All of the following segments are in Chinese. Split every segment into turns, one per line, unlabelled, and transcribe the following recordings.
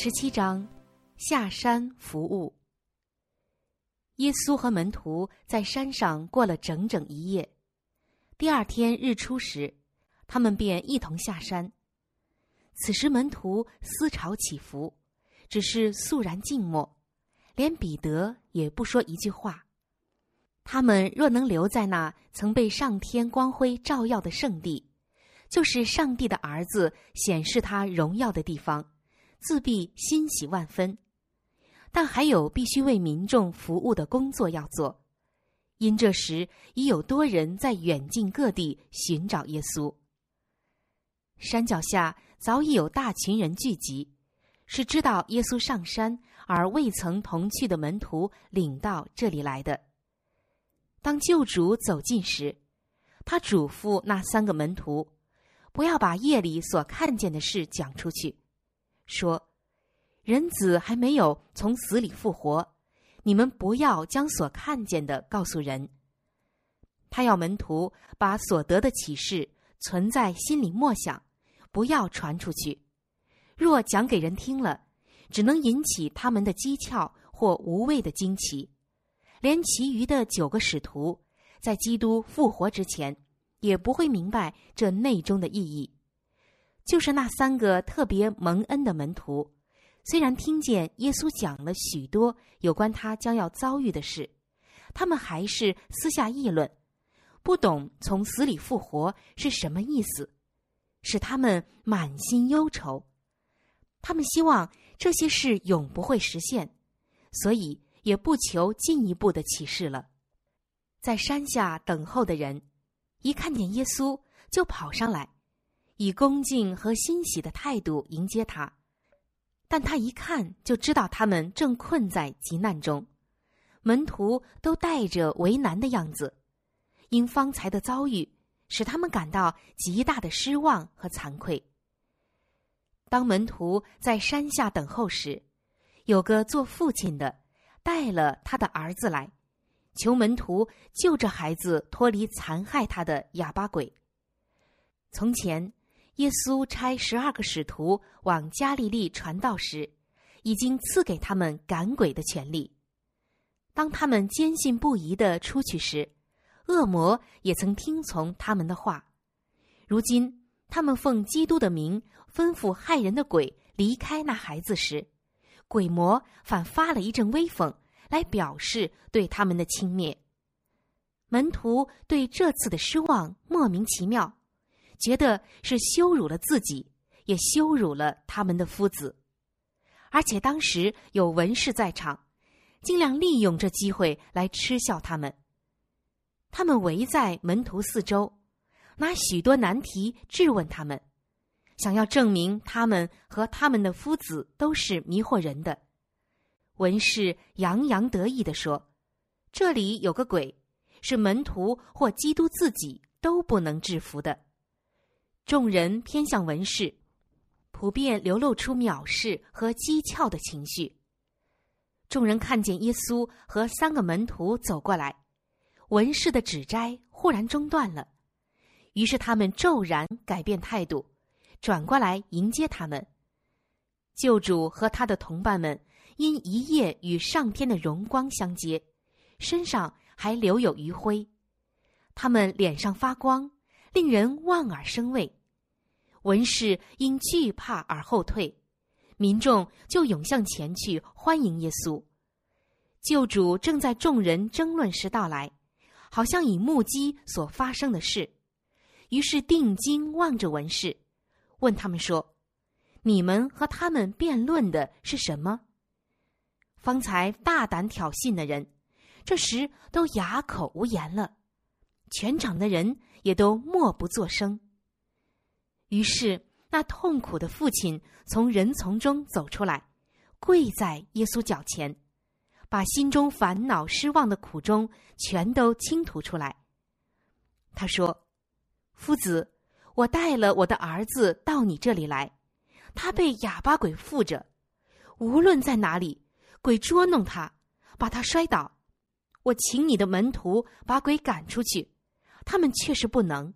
17章，下山服务。耶稣和门徒在山上过了整整一夜。第二天日出时，他们便一同下山。此时门徒思潮起伏，只是肃然静默，连彼得也不说一句话。他们若能留在那曾被上天光辉照耀的圣地，就是上帝的儿子显示他荣耀的地方，自必欣喜万分。但还有必须为民众服务的工作要做，因这时已有多人在远近各地寻找耶稣。山脚下早已有大群人聚集，是知道耶稣上山而未曾同去的门徒领到这里来的。当救主走近时，他嘱咐那3个门徒，不要把夜里所看见的事讲出去，说：人子还没有从死里复活，你们不要将所看见的告诉人。他要门徒把所得的启示存在心里默想，不要传出去。若讲给人听了，只能引起他们的讥诮或无谓的惊奇。连其余的9个使徒，在基督复活之前，也不会明白这内中的意义。就是那3个特别蒙恩的门徒，虽然听见耶稣讲了许多有关他将要遭遇的事，他们还是私下议论，不懂从死里复活是什么意思，使他们满心忧愁。他们希望这些事永不会实现，所以也不求进一步的启示了。在山下等候的人，一看见耶稣就跑上来，以恭敬和欣喜的态度迎接他。但他一看就知道他们正困在急难中，门徒都带着为难的样子，因方才的遭遇使他们感到极大的失望和惭愧。当门徒在山下等候时，有个做父亲的带了他的儿子来，求门徒救这孩子脱离残害他的哑巴鬼。从前耶稣差12个使徒往加利利传道时，已经赐给他们赶鬼的权利。当他们坚信不疑地出去时，恶魔也曾听从他们的话。如今他们奉基督的名吩咐害人的鬼离开那孩子时，鬼魔反发了一阵威风，来表示对他们的轻蔑。门徒对这次的失望莫名其妙，觉得是羞辱了自己，也羞辱了他们的夫子。而且当时有文士在场，尽量利用这机会来嗤笑他们。他们围在门徒四周，拿许多难题质问他们，想要证明他们和他们的夫子都是迷惑人的。文士洋洋得意地说，这里有个鬼，是门徒或基督自己都不能制服的。众人偏向文士，普遍流露出藐视和讥诮的情绪。众人看见耶稣和3个门徒走过来，文士的指摘忽然中断了，于是他们骤然改变态度，转过来迎接他们。救主和他的同伴们因一夜与上天的荣光相接，身上还留有余晖，他们脸上发光，令人望而生畏。文士因惧怕而后退，民众就涌向前去欢迎耶稣。救主正在众人争论时到来，好像已目击所发生的事，于是定睛望着文士，问他们说，你们和他们辩论的是什么？方才大胆挑衅的人，这时都哑口无言了，全场的人也都默不作声。于是那痛苦的父亲从人丛中走出来，跪在耶稣脚前，把心中烦恼失望的苦衷全都倾吐出来。他说，夫子，我带了我的儿子到你这里来，他被哑巴鬼附着，无论在哪里，鬼捉弄他，把他摔倒。我请你的门徒把鬼赶出去，他们却是不能。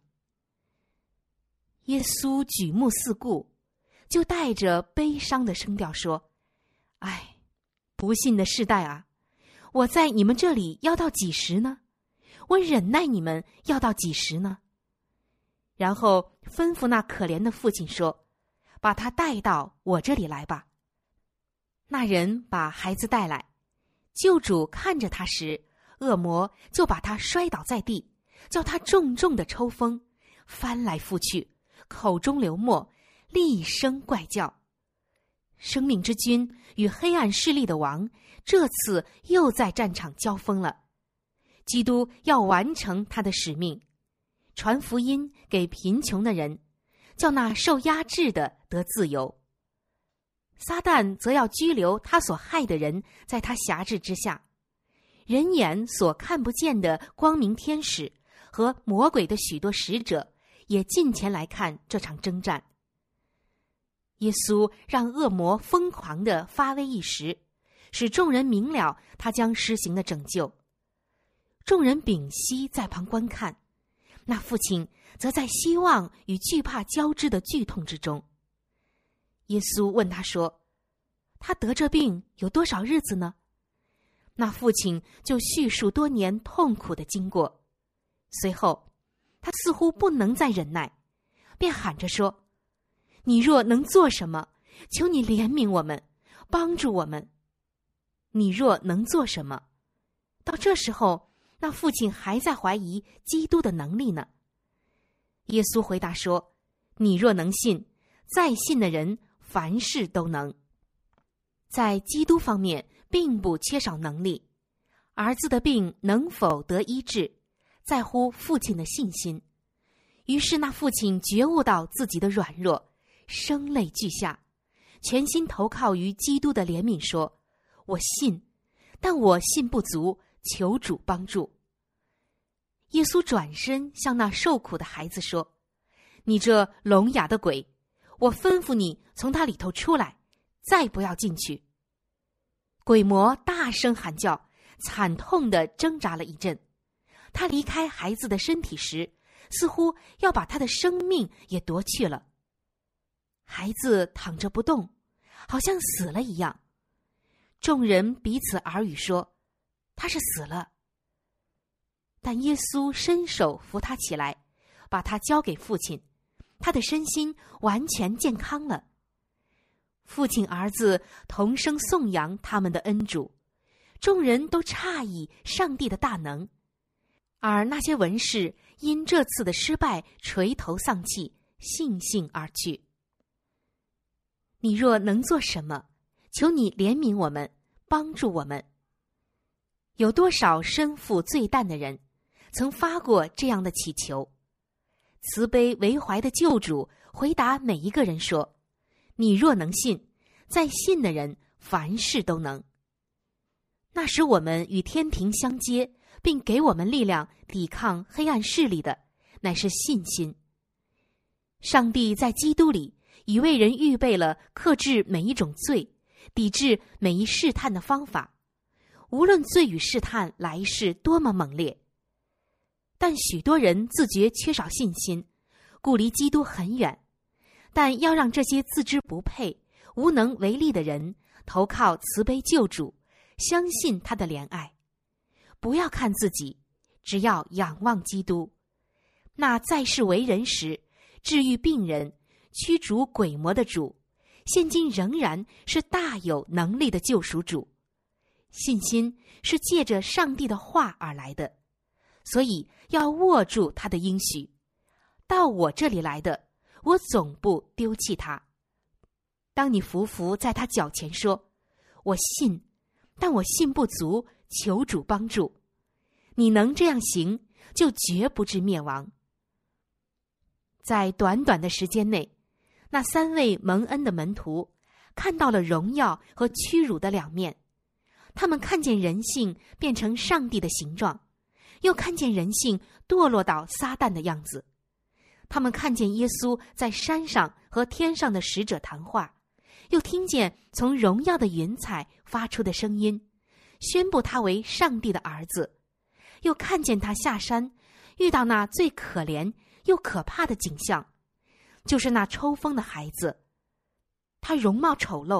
耶稣举目四顾，就带着悲伤的声调说： 唉，不信的世代啊，我在你们这里要到几时呢？我忍耐你们要到几时呢？然后吩咐那可怜的父亲说，把他带到我这里来吧。那人把孩子带来，救主看着他时，恶魔就把他摔倒在地，叫他重重的抽风，翻来覆去，口中流沫，厉声怪叫。生命之君与黑暗势力的王这次又在战场交锋了。基督要完成他的使命，传福音给贫穷的人，叫那受压制的得自由。撒旦则要拘留他所害的人在他辖制之下，人眼所看不见的光明天使和魔鬼的许多使者也近前来看这场征战。耶稣让恶魔疯狂地发威一时，使众人明了他将施行的拯救。众人屏息在旁观看，那父亲则在希望与惧怕交织的剧痛之中。耶稣问他说，他得这病有多少日子呢？那父亲就叙述多年痛苦的经过。随后他似乎不能再忍耐，便喊着说，你若能做什么，求你怜悯我们，帮助我们。你若能做什么？到这时候，那父亲还在怀疑基督的能力呢。耶稣回答说，你若能信，再信的人凡事都能。在基督方面并不缺少能力，儿子的病能否得医治，在乎父亲的信心。于是那父亲觉悟到自己的软弱，声泪俱下，全心投靠于基督的怜悯，说，我信，但我信不足，求主帮助。耶稣转身向那受苦的孩子说，你这聋哑的鬼，我吩咐你从他里头出来，再不要进去。鬼魔大声喊叫，惨痛地挣扎了一阵。他离开孩子的身体时，似乎要把他的生命也夺去了。孩子躺着不动，好像死了一样。众人彼此耳语说，他是死了。但耶稣伸手扶他起来，把他交给父亲，他的身心完全健康了。父亲儿子同声颂扬他们的恩主，众人都诧异上帝的大能。而那些文士因这次的失败垂头丧气，悻悻而去。你若能做什么，求你怜悯我们，帮助我们。有多少身负罪担的人曾发过这样的祈求？慈悲为怀的救主回答每一个人说，你若能信，在信的人凡事都能。那时我们与天庭相接，并给我们力量抵抗黑暗势力的，乃是信心。上帝在基督里已为人预备了克制每一种罪，抵制每一试探的方法，无论罪与试探来势多么猛烈。但许多人自觉缺少信心，故离基督很远。但要让这些自知不配、无能为力的人投靠慈悲救主，相信他的怜爱。不要看自己，只要仰望基督。那在世为人时治愈病人、驱逐鬼魔的主，现今仍然是大有能力的救赎主。信心是借着上帝的话而来的，所以要握住他的应许。到我这里来的，我总不丢弃他。当你匍匐在他脚前说，我信，但我信不足，求主帮助。你能这样行，就绝不致灭亡。在短短的时间内，那3位蒙恩的门徒看到了荣耀和屈辱的两面。他们看见人性变成上帝的形状，又看见人性堕落到撒旦的样子。他们看见耶稣在山上和天上的使者谈话，又听见从荣耀的云彩发出的声音，宣布他为上帝的儿子。又看见他下山，遇到那最可怜又可怕的景象，就是那抽风的孩子。他容貌丑陋，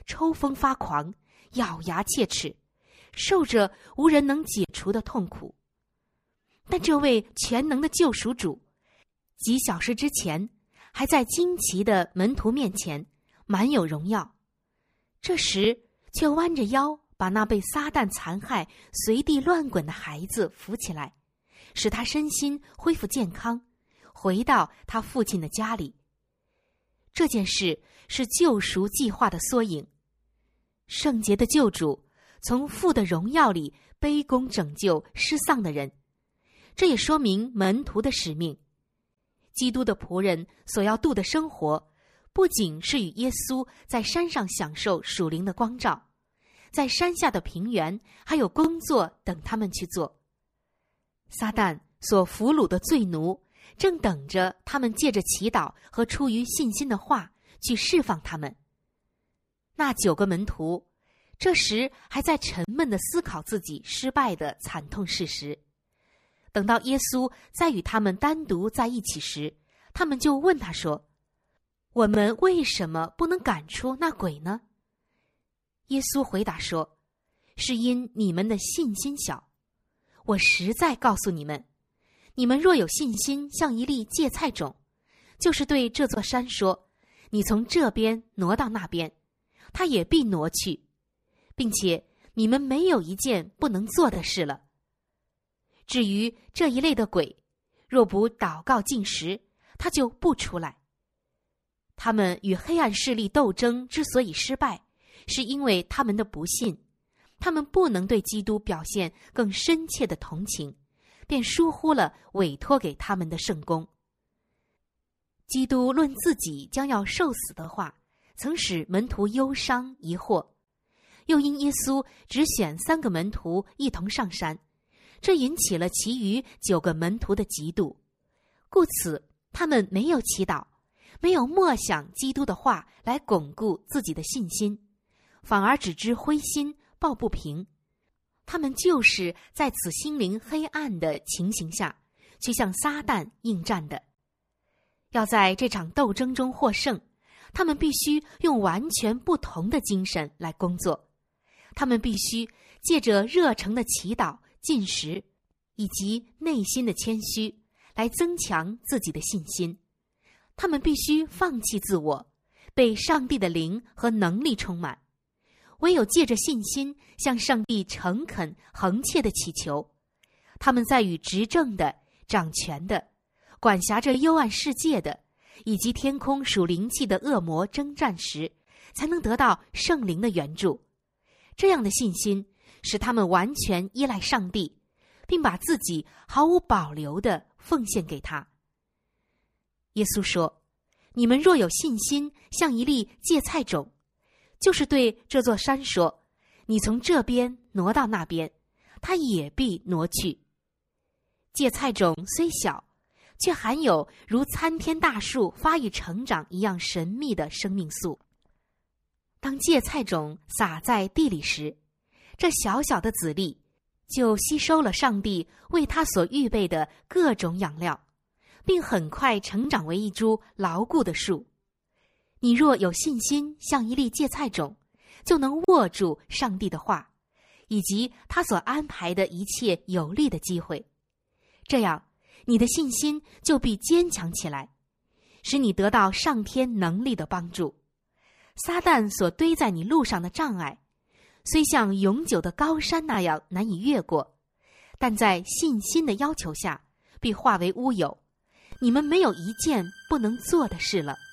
抽风发狂，咬牙切齿，受着无人能解除的痛苦。但这位全能的救赎主，几小时之前还在惊奇的门徒面前满有荣耀，这时却弯着腰把那被撒旦残害随地乱滚的孩子扶起来，使他身心恢复健康，回到他父亲的家里。这件事是救赎计划的缩影。圣洁的救主从父的荣耀里卑躬拯救失丧的人，这也说明门徒的使命。基督的仆人所要度的生活，不仅是与耶稣在山上享受属灵的光照，在山下的平原还有工作等他们去做。撒旦所俘虏的罪奴正等着他们借着祈祷和出于信心的话去释放他们。那9个门徒这时还在沉闷地思考自己失败的惨痛事实。等到耶稣再与他们单独在一起时，他们就问他说：我们为什么不能赶出那鬼呢？耶稣回答说：是因你们的信心小。我实在告诉你们，你们若有信心像一粒芥菜种，就是对这座山说，你从这边挪到那边，它也必挪去，并且你们没有一件不能做的事了。至于这一类的鬼，若不祷告禁食，它就不出来。他们与黑暗势力斗争之所以失败，是因为他们的不信，他们不能对基督表现更深切的同情，便疏忽了委托给他们的圣工。基督论自己将要受死的话，曾使门徒忧伤疑惑，又因耶稣只选3个门徒一同上山，这引起了其余9个门徒的嫉妒，故此他们没有祈祷，没有默想基督的话来巩固自己的信心，反而只知灰心抱不平。他们就是在此心灵黑暗的情形下，去向撒旦应战的。要在这场斗争中获胜，他们必须用完全不同的精神来工作。他们必须借着热诚的祈祷、禁食，以及内心的谦虚，来增强自己的信心。他们必须放弃自我，被上帝的灵和能力充满。唯有借着信心向上帝诚恳恒切的祈求，他们在与执政的、掌权的、管辖着幽暗世界的以及天空属灵气的恶魔征战时，才能得到圣灵的援助。这样的信心使他们完全依赖上帝，并把自己毫无保留地奉献给他。耶稣说：你们若有信心像一粒芥菜种，就是对这座山说，你从这边挪到那边，它也必挪去。芥菜种虽小，却含有如参天大树发育成长一样神秘的生命素。当芥菜种撒在地里时，这小小的籽粒就吸收了上帝为它所预备的各种养料，并很快成长为一株牢固的树。你若有信心像一粒芥菜种，就能握住上帝的话，以及他所安排的一切有利的机会。这样，你的信心就必坚强起来，使你得到上天能力的帮助。撒旦所堆在你路上的障碍，虽像永久的高山那样难以越过，但在信心的要求下，必化为乌有。你们没有一件不能做的事了。